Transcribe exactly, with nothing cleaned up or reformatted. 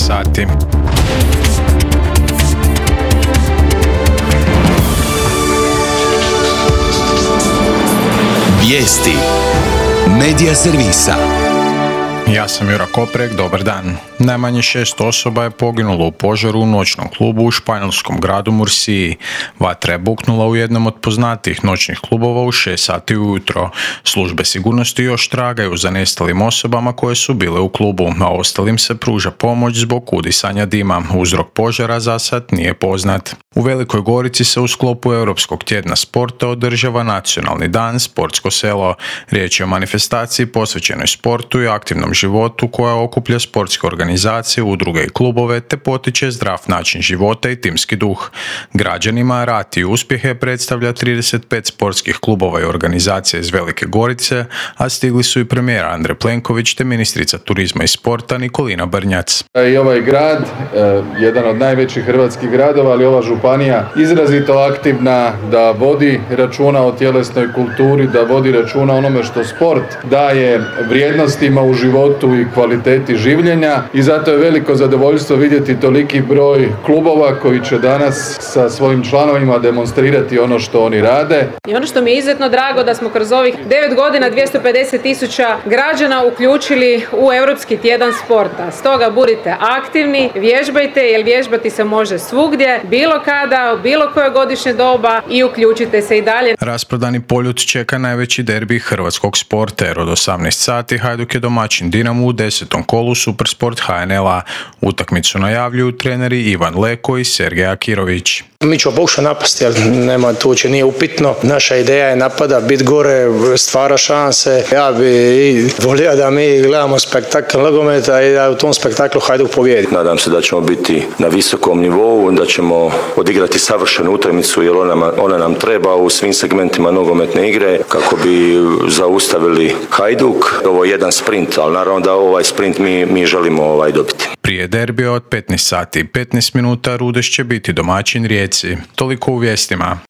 sati. Vijesti Medija servisa. Ja sam Jura Koprek, dobar dan. Najmanje šest osoba je poginulo u požaru u noćnom klubu u španjolskom gradu Mursiji. Vatra je buknula u jednom od poznatijih noćnih klubova u šest sati ujutro. Službe sigurnosti još tragaju za nestalim osobama koje su bile u klubu, a ostalim se pruža pomoć zbog udisanja dima. Uzrok požara za sad nije poznat. U Velikoj Gorici se u sklopu Europskog tjedna sporta održava Nacionalni dan Sportsko selo. Riječ je o manifestaciji posvećenoj sportu i aktivnom životu koja okuplja sportske organizacije, udruge i klubove te potiče zdrav način života i timski duh. Građanima rad i uspjehe predstavlja trideset pet sportskih klubova i organizacija iz Velike Gorice, a stigli su i premijer Andrej Plenković te ministrica turizma i sporta Nikolina Brnjac. I ovaj grad, jedan od najvećih hrvatskih gradova, ali ova županija izrazito aktivna da vodi računa o tjelesnoj kulturi, da vodi računa o onome što sport daje vrijednostima u životu i kvaliteti življenja i zato je veliko zadovoljstvo vidjeti toliki broj klubova koji će danas sa svojim članovima demonstrirati ono što oni rade. I ono što mi je izuzetno drago da smo kroz ovih devet godina dvjesto pedeset tisuća građana uključili u Europski tjedan sporta. Stoga budite aktivni, vježbajte jer vježbati se može svugdje, bilo kada, u bilo koje godišnje doba i uključite se i dalje. Rasprodani Poljud čeka najveći derbi hrvatskog sporta jer od osamnaest sati Hajduk je domaćin Dinamo u desetom kolu Supersport H N L-a. Utakmicu najavljuju treneri Ivan Leko i Sergej Akirović. Mi ćemo pokušati napasti, ali nema, to uopće nije upitno. Naša ideja je napada, biti gore, stvara šanse. Ja bi volio da mi gledamo spektakl nogometa i da u tom spektaklu Hajduk pobijedi. Nadam se da ćemo biti na visokom nivou, da ćemo odigrati savršenu utakmicu jer ona, ona nam treba u svim segmentima nogometne igre kako bi zaustavili Hajduk. Ovo je jedan sprint, ali naravno da ovaj sprint mi, mi želimo ovaj dobiti. Prije derbija od petnaest sati i petnaest minuta Rudeš će biti domaćin Rijeci. Toliko u vijestima.